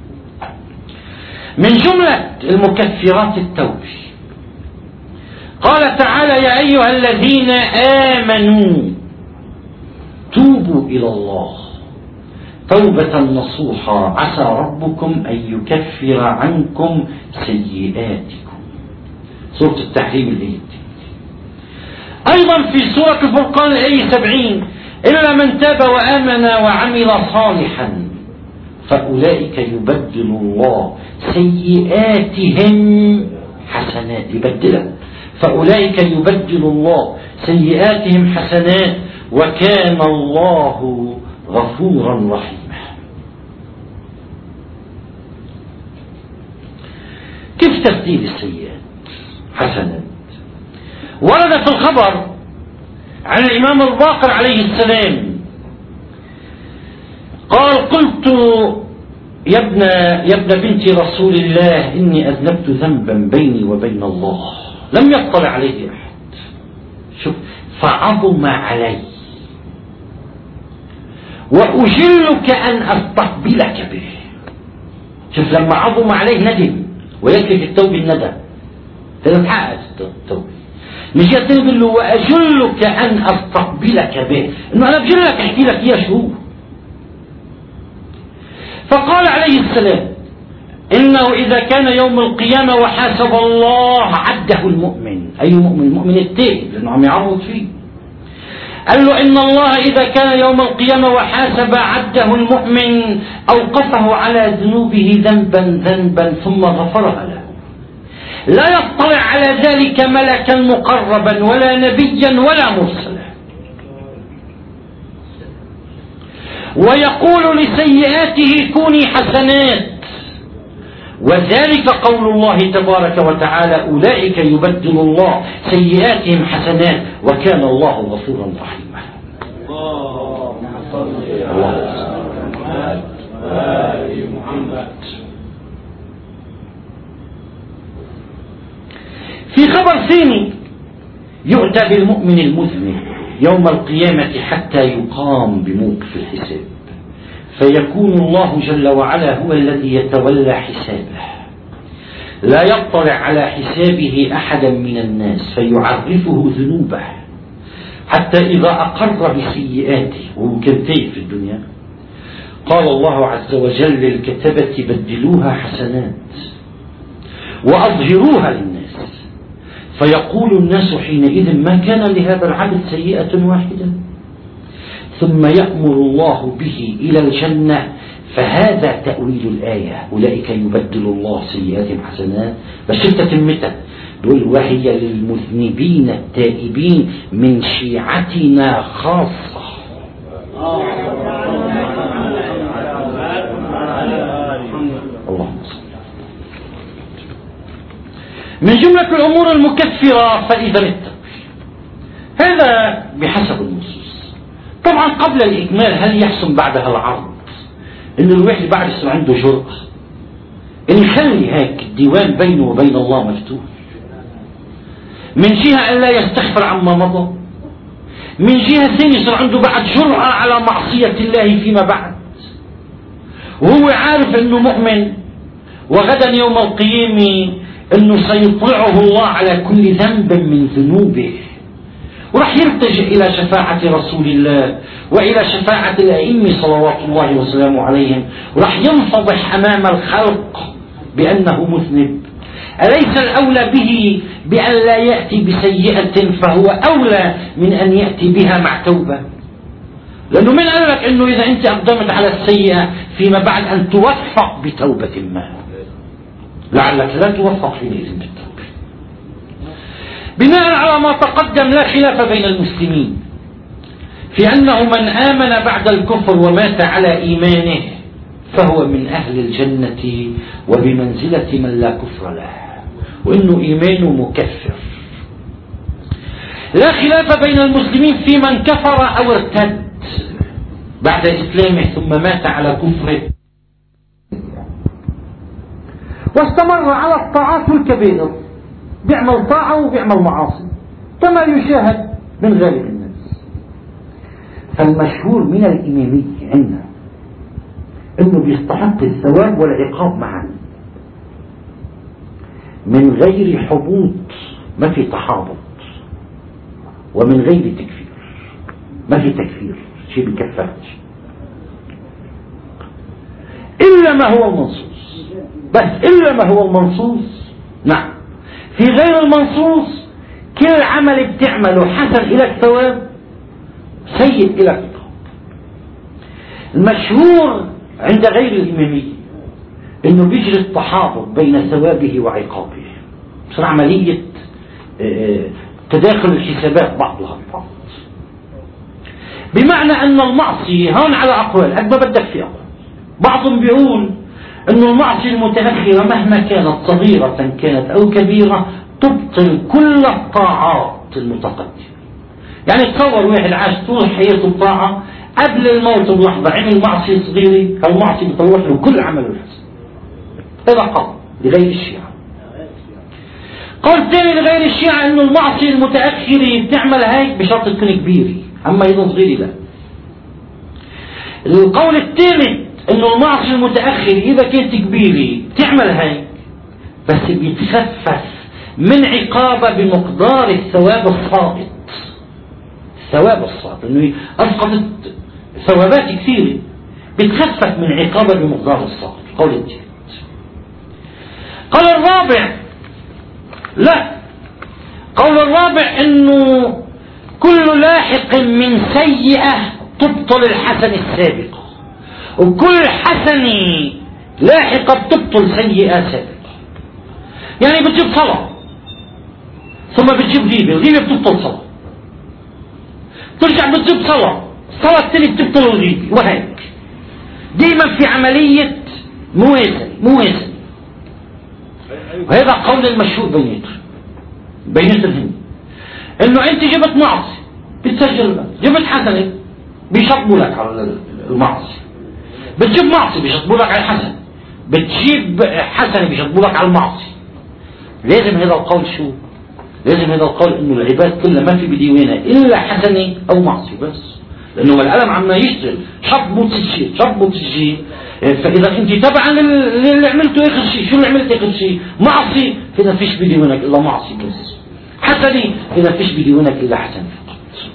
من جملة المكفرات التوبة قال تعالى يا أيها الذين آمنوا توبوا إلى الله توبة نصوحا عسى ربكم أن يكفر عنكم سيئاتكم. سورة التحريم الآية. أيضا في سورة الفرقان الآية 70 إلا من تاب وآمن وعمل صالحا فأولئك يبدل الله سيئاتهم حسنات. يبدلها، فأولئك يبدل الله سيئاتهم حسنات وكان الله غفورا رحيما. كيف تبديل السيئات حسنات؟ ورد في الخبر عن الإمام الباقر عليه السلام قال قلت يا ابن بنت رسول الله إني أذنبت ذنبا بيني وبين الله لم يطلع عليه أحد. شوف فعظم علي وأجلك أن أستقبلك به. شوف لما عظم عليه ندم ويكفي التوبة الندم تتحقق التوبة. مش يقول له وأجلك أن أستقبلك به، إنه أنا بجلك أحكي لك يا شو. فقال عليه السلام إنه إذا كان يوم القيامة وحاسب الله عده المؤمن. أي مؤمن؟ المؤمن التائب لأنه عم يعوض فيه. قال له إن الله إذا كان يوم القيامة وحاسب عده المؤمن أوقفه على ذنوبه ذنبا ثم غفرها له. لا يطلع على ذلك ملكا مقربا ولا نبيا ولا مرسلا، ويقول لسيئاته كوني حسنات. وذلك قول الله تبارك وتعالى أولئك يبدل الله سيئاتهم حسنات وكان الله غفورا رحيما. في خبر ثاني يؤتى بالمؤمن المذنب يوم القيامة حتى يقام بموقف الحساب فيكون الله جل وعلا هو الذي يتولى حسابه، لا يطلع على حسابه أحدا من الناس فيعرفه ذنوبه حتى إذا أقر بسيئاته وهو كان تايه في الدنيا قال الله عز وجل للكتبة بدلوها حسنات وأظهروها للناس فيقول الناس حينئذ ما كان لهذا العبد سيئة واحدة ثم يأمر الله به إلى الجنة. فهذا تأويل الآية أولئك يبدل الله سيئاتهم حسنات. بس شفت تمتها بيقول وهي للمذنبين التائبين من شيعتنا خاصة. اللهم صل. من جملة الأمور المكفرة فإذا التوبة. هذا بحسب النصوص. طبعا قبل الإكمال هل يحسن بعدها العرض؟ إنه الواحد بعد يصير عنده جرأة إن يخلي هيك الديوان بينه وبين الله مفتوح، من جهة أن لا يستغفر عما مضى، من جهة ثانية يصير عنده بعد جرأة على معصية الله فيما بعد، وهو عارف أنه مؤمن وغدا يوم القيامة أنه سيطلعه الله على كل ذنب من ذنوبه، وراح يلتجئ إلى شفاعة رسول الله وإلى شفاعة الأئمة صلوات الله وسلامه عليهم، وراح ينفضح أمام الخلق بأنه مذنب. أليس الأولى به بأن لا يأتي بسيئة؟ فهو أولى من أن يأتي بها مع توبة. لأنه من قال لك أنه إذا أنت أقدمت على السيئة فيما بعد أن توفق بتوبة ما، لعلك لا توفق حينئذ بالتوبة. بناء على ما تقدم لا خلاف بين المسلمين في أنه من آمن بعد الكفر ومات على إيمانه فهو من أهل الجنة وبمنزلة من لا كفر له، وإنه إيمانه مكفر. لا خلاف بين المسلمين في من كفر أو ارتد بعد إسلامه ثم مات على كفره واستمر على الطاعات والكبائر، بيعمل طاعة وبيعمل معاصي كما يشاهد من غالب الناس. فالمشهور من الإمامية عندنا أنه بيستحق الثواب والعقاب معا من غير حبوط، ما في تحابط، ومن غير تكفير، ما في تكفير شيء بكفرش إلا ما هو المنصوص، بس إلا ما هو المنصوص. نعم، في غير المنصوص كل عمل بتعمله حسن إلى الثواب، سيء إلى العقاب. المشهور عند غير الإمامية أنه بيجري التحابط بين ثوابه وعقابه، بصير عملية تداخل الحسابات بعضها البعض، بمعنى أن المعصية هون على أقوال قد ما بدك في أقوال. بعضهم بيقول أن المعصية المتأخرة مهما كانت صغيرة كانت أو كبيرة تبطل كل الطاعات المتقدمة. يعني تصور واحد عاش طول حياته الطاعة، قبل الموت بلحظة عمل معصية صغيرة، المعصية بتروح له كل عمله الحسن. هذا قول لغير الشيعة. قول ثاني لغير الشيعة أنه المعصية المتأخرة بتعمل هيك بشرط تكون كبيرة، أما إذا صغيرة لا. القول الثالث أنه المعصية المتأخرة إذا كانت كبيرة بتعمل هيك بس بيتخفف من عقابة بمقدار الثواب الساقط. الثواب الساقط أنه أسقطت ثوابات كثيرة، بتخفف من عقابة بمقدار الساقط. القول الثالث. قول الرابع لا، قول الرابع أنه كل لاحق من سيئة تبطل الحسن السابقة، وكل حسنة لاحقة بتبطل سيئة سابقة. يعني بتجيب صلاة ثم بتجيب غيبة، الغيبة بتبطل صلاة، ترجع بتجيب صلاة، الصلاة الثانية بتبطل الغيبة، وهيك دائما في عملية موازنة. وهذا قول المشهور بيناتهم انه انت جبت معصية بتسجل، جبت حسنة بيشطبوا لك على المعصية، بتجيب معصية بيشطبوا لك على الحسن، بتجيب حسنة بيشطبوا لك على المعصية. لازم هذا القول شو؟ لازم هذا القول انه العباد كلها ما في بديوانها الا حسنة او معصية بس، لانه العالم عم يشتغل شطبوا تسجيل. فاذا انت تبعا اللي عملته اخر شيء، شو اللي عملت اخر شيء؟ معصية، فاذا فيش بديوانك الا معصية بس. حسنة، فاذا فيش بديوانك الا حسنة فقط.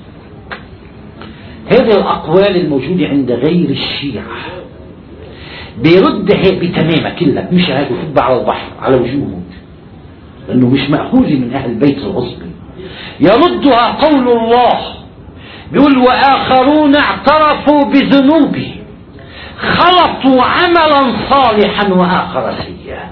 هذه الاقوال الموجودة عند غير الشيعة بيردها بتمامها كلها، مش هيك وفب على البحر على وجوههم، لانه مش مأخوذة من اهل البيت العصبي. يردها قول الله بيقول وآخرون اعترفوا بذنوبهم خلطوا عملا صالحا وآخر سيئا.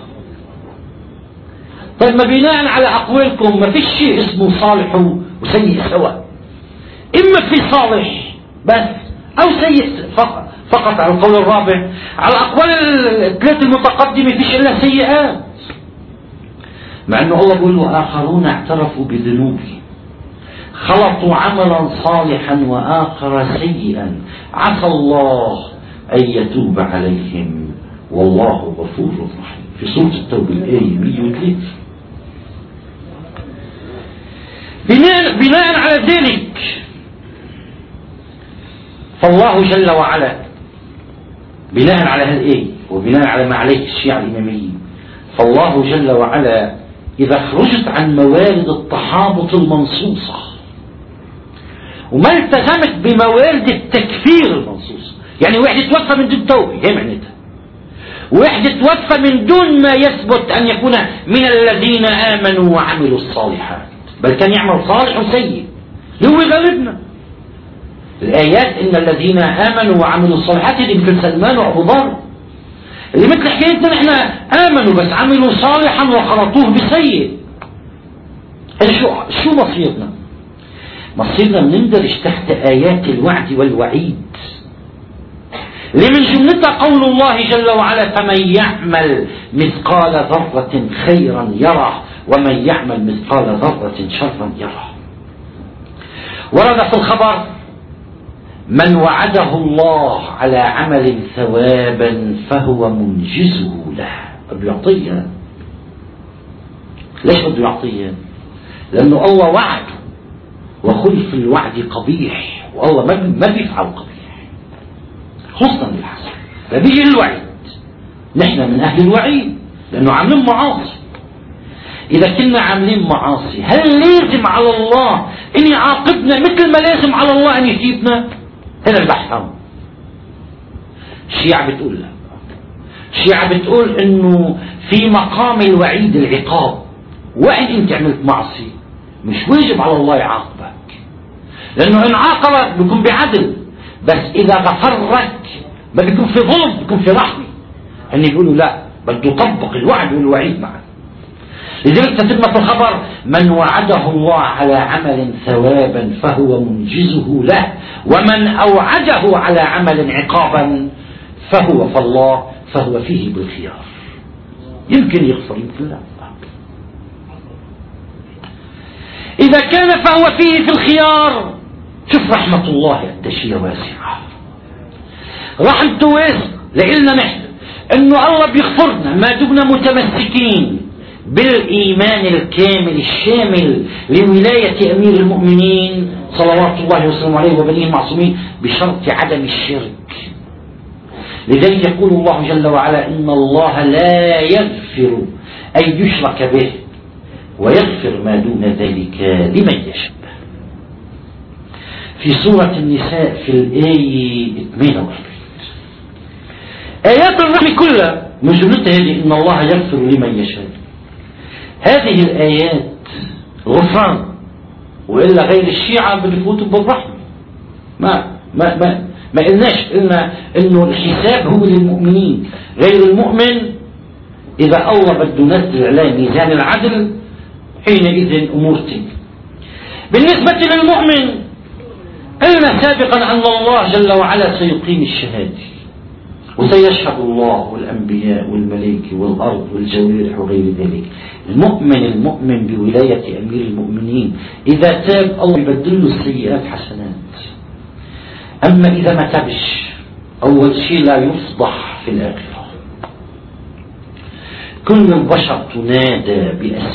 طيب ما بناء على أقوالكم ما فيش شيء اسمه صالح وسيء سواء، إما في صالح بس أو سيء فقط على القول الرابع. على الأقوال الثلاث المتقدمة فيش إلا سيئات. مع أنه الله بيقول وآخرون اعترفوا بذنوبهم خلطوا عملا صالحا وآخر سيئا عسى الله أن يتوب عليهم والله غفور رحيم في سورة التوبة الآية 103. بناء على ذلك فالله جل وعلا بناء على هالآية وبناء على ما عليه الشيعة الإماميين فالله جل وعلا إذا خرجت عن موارد التحابط المنصوصة وما التزمت بموارد التكفير المنصوصة، يعني واحد يتوفى من دون توبة هي معناتها، واحد يتوفى من دون ما يثبت أن يكون من الذين آمنوا وعملوا الصالحات، بل كان يعمل صالح وسيء هو غالبنا. الآيات إن الذين آمنوا وعملوا الصالحات اللي مثل سلمان وأبو ذر اللي مثل حكايتنا نحن آمنوا بس عملوا صالحا وخلطوه بسيء. شو مصيرنا؟ مصيرنا بنندرج تحت آيات الوعد والوعيد اللي من جملتها قول الله جل وعلا فمن يعمل مثقال ذرة خيرا يره ومن يعمل مثقال ذرة شرا يره. ورد في الخبر من وعده الله على عمل ثوابا فهو منجزه له، بده يعطيه. ليش بده يعطيه؟ لأنه الله وعده وخلف الوعد قبيح والله ما بيفعل قبيح خصوصا بالحسن. فبيجي الوعيد نحن من أهل الوعيد لأنه عاملين معاصي. إذا كنا عاملين معاصي هل لازم على الله أن يعاقبنا مثل ما لازم على الله أن يثيبنا؟ هنا البحث. الشيعة بتقول لا، الشيعة بتقول انه في مقام الوعيد العقاب، وإن انت عملت معصية مش واجب على الله يعاقبك، لانه ان عاقبك بيكون بعدل، بس اذا غفر لك ما بيكون في ظلم، بيكون في رحمة. ان يقولوا لا بده يطبق الوعد والوعيد معا. لذلك تتم في الخبر من وعده الله على عمل ثوابا فهو منجزه له ومن أوعده على عمل عقابا فهو فيه بالخيار، يمكن يغفر يمكن لا. إذا كان فهو فيه في الخيار، شوف رحمة الله التشير واسعة، رحمته واسعة لإلنا نحن أنه الله بيغفرنا ما دمنا متمسكين بالإيمان الكامل الشامل لولاية أمير المؤمنين صلوات الله وسلامه عليه وبنيه المعصومين بشرط عدم الشرك. لذلك يقول الله جل وعلا إن الله لا يغفر أن يشرك به ويغفر ما دون ذلك لمن يشاء. في سورة النساء في الآية 28 آيات الرحمة كلها من جملتها هذه إن الله يغفر لمن يشاء. هذه الآيات غفران، وإلا غير الشيعة بيفوتوا بالرحمة. ما قلنا إنه الحساب هو للمؤمنين، غير المؤمن إذا الله بده ينزل عليه ميزان العدل حينئذ أمور تنتهي. بالنسبة للمؤمن قلنا سابقا أن الله جل وعلا سيقيم الشهادة وسيشهد الله والأنبياء والملائكة والأرض والجوارح وغير ذلك. المؤمن بولاية أمير المؤمنين إذا تاب الله يبدل له السيئات حسنات. أما إذا ما تابش أول شيء لا يفضح في الآخرة. كل البشر تنادى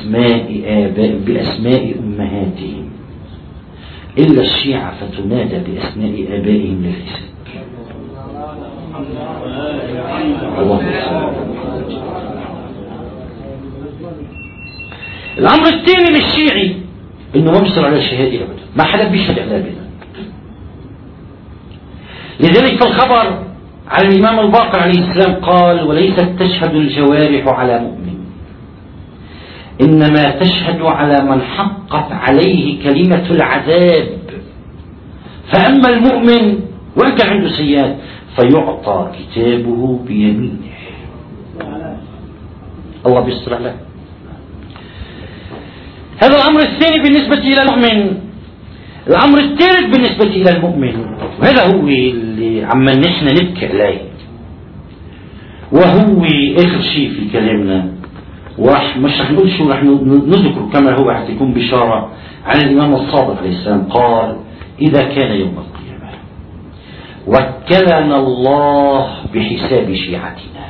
بأسماء أمهاتهم إلا الشيعة فتنادى بأسماء آبائهم للحساب. الأمر الثاني للشيعي إنه ما بيصير على الشهادة أبدا، ما حدا بيشهد على بنا. لذلك في الخبر على الإمام الباقر عليه السلام قال وليست تشهد الجوارح على مؤمن إنما تشهد على من حقت عليه كلمة العذاب. فأما المؤمن وإن كان عنده سيئات فيعطى كتابه بيمينه، الله بيستر عليه. هذا الأمر الثاني بالنسبة إلى المؤمن. الأمر الثالث بالنسبة إلى المؤمن، وهذا هو اللي عما نحن نبكي عليه، وهو آخر شيء في كلامنا، ومش رح نقول شو، رح نذكر كما هو حتكون بشارة عن الإمام الصادق عليه السلام. قال: إذا كان يوم القيامة وكلنا الله بحساب شيعتنا،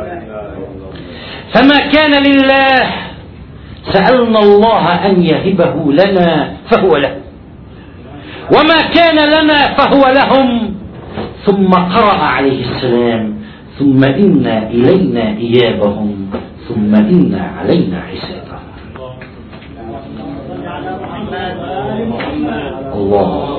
فما كان لله سألنا الله أن يهبه لنا فهو له، وما كان لنا فهو لهم. ثم قرأ عليه السلام: ثم إنا إلينا إيابهم ثم إنا علينا حسابهم. الله.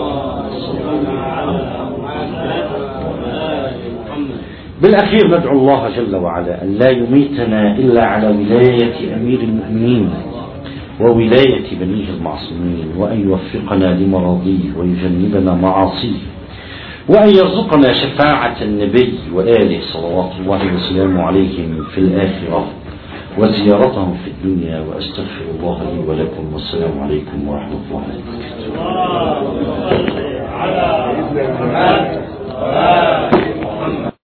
بالأخير ندعو الله جل وعلا أن لا يميتنا إلا على ولاية أمير المؤمنين وولاية بنيه المعصومين، وأن يوفقنا لمراضيه ويجنبنا معاصيه، وأن يرزقنا شفاعة النبي وآله صلوات الله وسلامه عليهم في الآخرة وزيارتهم في الدنيا. وأستغفر الله لي ولكم، والسلام عليكم ورحمة الله وبركاته.